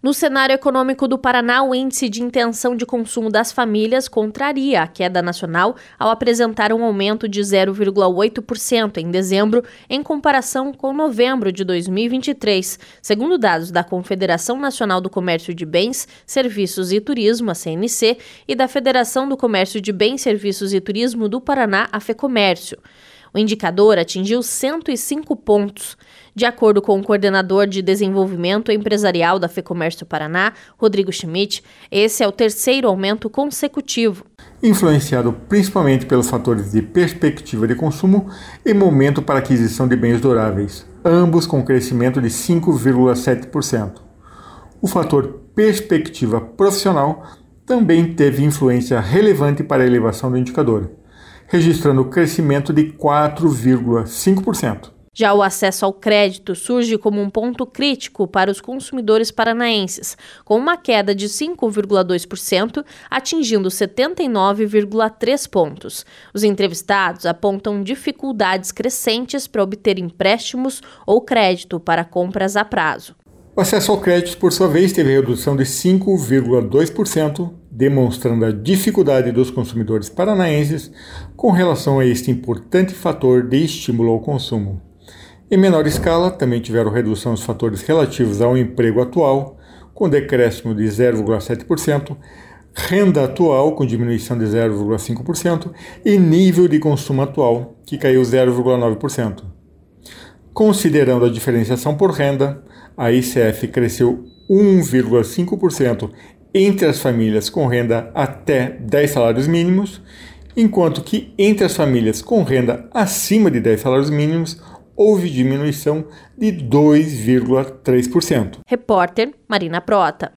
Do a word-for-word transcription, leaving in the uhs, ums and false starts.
No cenário econômico do Paraná, o índice de intenção de consumo das famílias contraria a queda nacional ao apresentar um aumento de zero vírgula oito por cento em dezembro, em comparação com novembro de dois mil e vinte e três, segundo dados da Confederação Nacional do Comércio de Bens, Serviços e Turismo, a C N C, e da Federação do Comércio de Bens, Serviços e Turismo do Paraná, a FEComércio. O indicador atingiu cento e cinco pontos. De acordo com o coordenador de desenvolvimento empresarial da FEComércio Paraná, Rodrigo Schmidt, esse é o terceiro aumento consecutivo. Influenciado principalmente pelos fatores de perspectiva de consumo e momento para aquisição de bens duráveis, ambos com crescimento de cinco vírgula sete por cento. O fator perspectiva profissional também teve influência relevante para a elevação do indicador, registrando crescimento de quatro vírgula cinco por cento. Já o acesso ao crédito surge como um ponto crítico para os consumidores paranaenses, com uma queda de cinco vírgula dois por cento, atingindo setenta e nove vírgula três pontos. Os entrevistados apontam dificuldades crescentes para obter empréstimos ou crédito para compras a prazo. O acesso ao crédito, por sua vez, teve redução de cinco vírgula dois por cento, demonstrando a dificuldade dos consumidores paranaenses com relação a este importante fator de estímulo ao consumo. Em menor escala, também tiveram redução os fatores relativos ao emprego atual, com decréscimo de zero vírgula sete por cento, renda atual, com diminuição de zero vírgula cinco por cento, e nível de consumo atual, que caiu zero vírgula nove por cento. Considerando a diferenciação por renda, a I C F cresceu um vírgula cinco por cento entre as famílias com renda até dez salários mínimos, enquanto que entre as famílias com renda acima de dez salários mínimos houve diminuição de dois vírgula três por cento. Repórter Marina Prota.